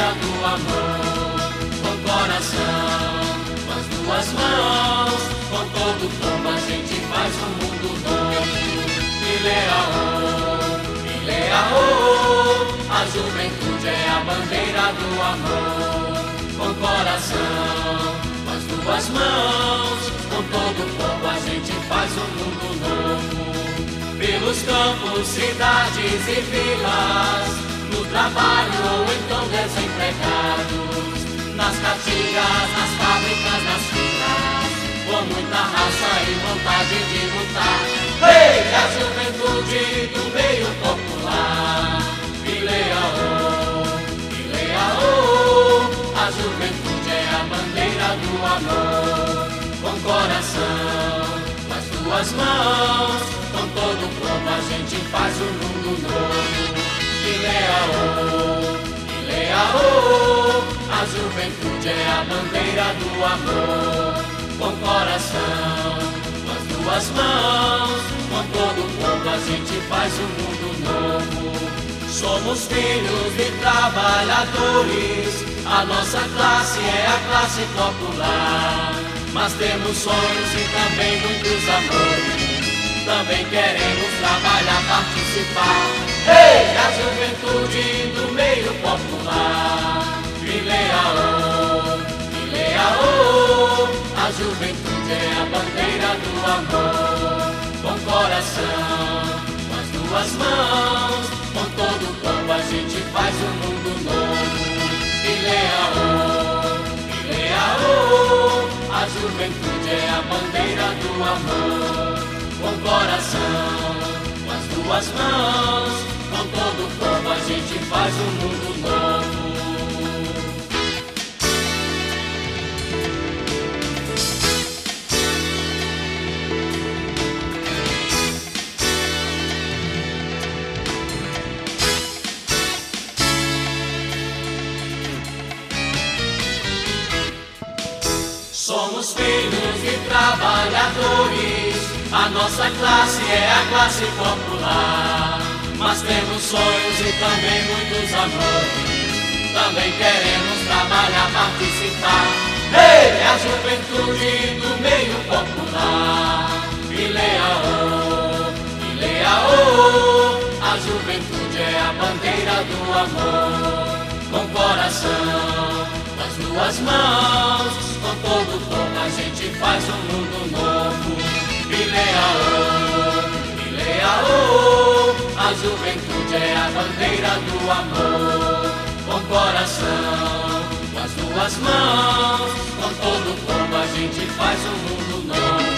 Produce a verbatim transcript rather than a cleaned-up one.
bandeira do amor. Com coração, com as duas mãos, com todo o povo a gente faz um mundo novo. Ileaô, Ileaô, a juventude é a bandeira do amor. Com coração, com as duas mãos, com todo o povo a gente faz um mundo novo. Pelos campos, cidades e vilas, no trabalho ou então desempregados, nas caatingas, nas fábricas, nas filas, com muita raça e vontade de lutar. Ei, hey, a juventude do meio popular. Ileaô, Ileaô, a juventude é a bandeira do amor. Com coração, com as duas mãos, com todo o povo a gente faz um mundo novo. Ileaô, Ileaô, a juventude é a bandeira do amor. Com coração, com as duas mãos, com todo o povo a gente faz um mundo novo. Somos filhos de trabalhadores, a nossa classe é a classe popular. Mas temos sonhos e também muitos amores, também queremos trabalhar, participar. Ei, hey, a juventude do meio popular. Ileaô, Ileaô, a juventude é a bandeira do amor. Com coração, com as duas mãos, com todo o povo a gente faz um mundo novo. Ileaô, Ileaô, a juventude é a bandeira do amor. Com coração, com as duas mãos, com todo o povo a gente faz um mundo novo. Somos filhos de trabalhadores, a nossa classe é a classe popular. Mas temos sonhos e também muitos amores, também queremos trabalhar, participar. Ei, hey, a juventude do meio popular. Ileaô, Ileaô, a juventude é a bandeira do amor. Com coração, com as duas mãos, com todo o povo a gente faz um mundo novo. Ileaô, Ileaô, a juventude é a bandeira do amor. Com coração, com as duas mãos, com todo o povo a gente faz um mundo novo.